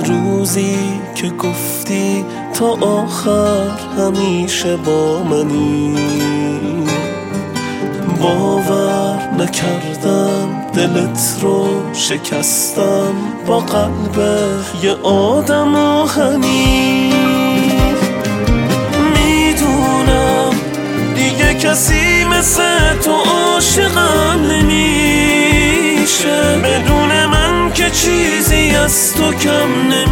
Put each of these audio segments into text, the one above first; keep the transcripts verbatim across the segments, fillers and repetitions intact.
روزی که گفتی تا آخر همیشه با منی، باور نکردم دلت رو شکستم با قلب یه آدم آهنی. میدونم دیگه کسی مثل تو عاشقم نمیشه، بدون من که چیزی از تو کم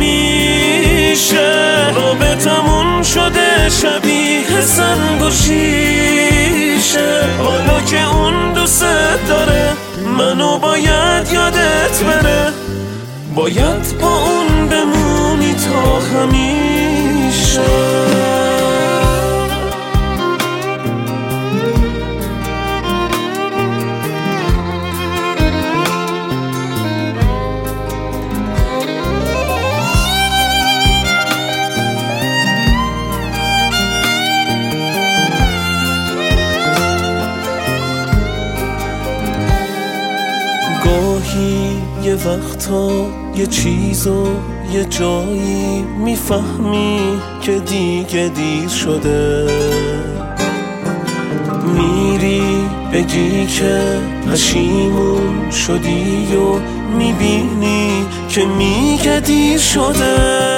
نمیشه. رابطمون شده شبیه سنگ و شیشه، حالا که اون دوست داره منو باید یادت بره، باید با اون بمونی تا همیشه. گاهی یه وقتا یه چیزو یه جایی میفهمی که دیگه دیر شده، میری بگی که پشیمون شدی و میبینی که میگه دیر شده.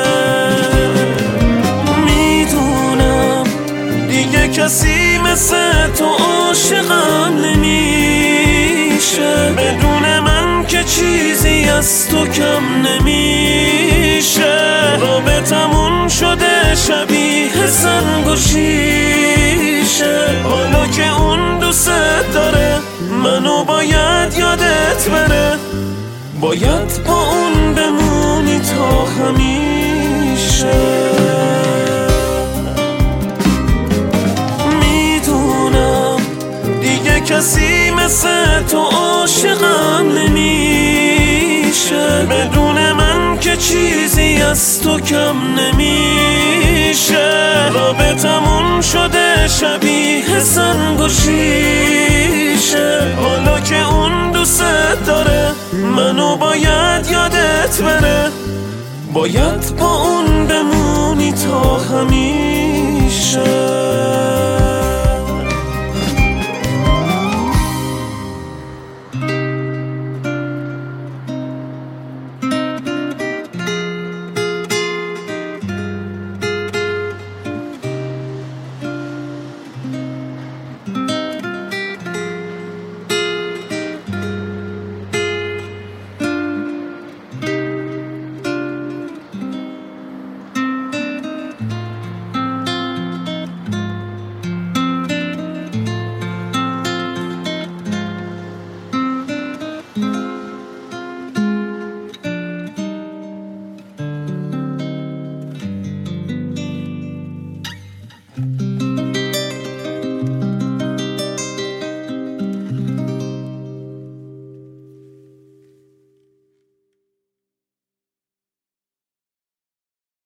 میدونم دیگه کسی مثل تو عاشقم نمیشه، بدون من که چیزی از تو کم نمیشه. رابطمون شده شبیه سنگ و شیشه، حالا که اون دوست داره منو باید یادت بره، باید با اون بمونی تا همیشه. میدونم دیگه کسی مثل تو عاشقم نمیشه، بدون من که چیزی از تو کم نمیشه. رابطمون شده شبیه سنگ و شیشه، حالا که اون دوست داره منو باید یادت بره، باید با اون بمونی تا همیشه.